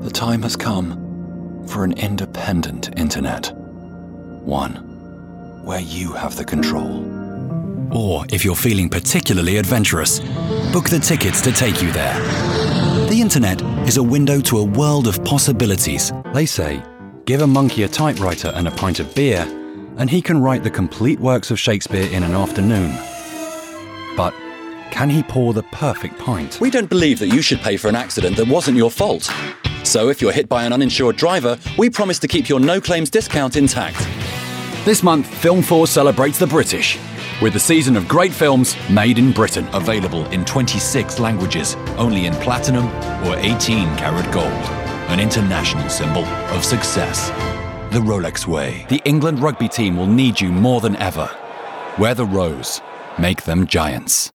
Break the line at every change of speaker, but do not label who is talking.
The time has come for an independent internet. One where you have the control.
Or, if you're feeling particularly adventurous, book the tickets to take you there. The internet is a window to a world of possibilities. They say, give a monkey a typewriter and a pint of beer, and he can write the complete works of Shakespeare in an afternoon. But can he pour the perfect pint?
We don't believe that you should pay for an accident that wasn't your fault. So if you're hit by an uninsured driver, we promise to keep your no-claims discount intact.
This month, Film 4 celebrates the British with the season of great films made in Britain.
Available in 26 languages, only in platinum or 18-karat gold. An international symbol of success. The Rolex way.
The England rugby team will need you more than ever. Wear the rose. Make them giants.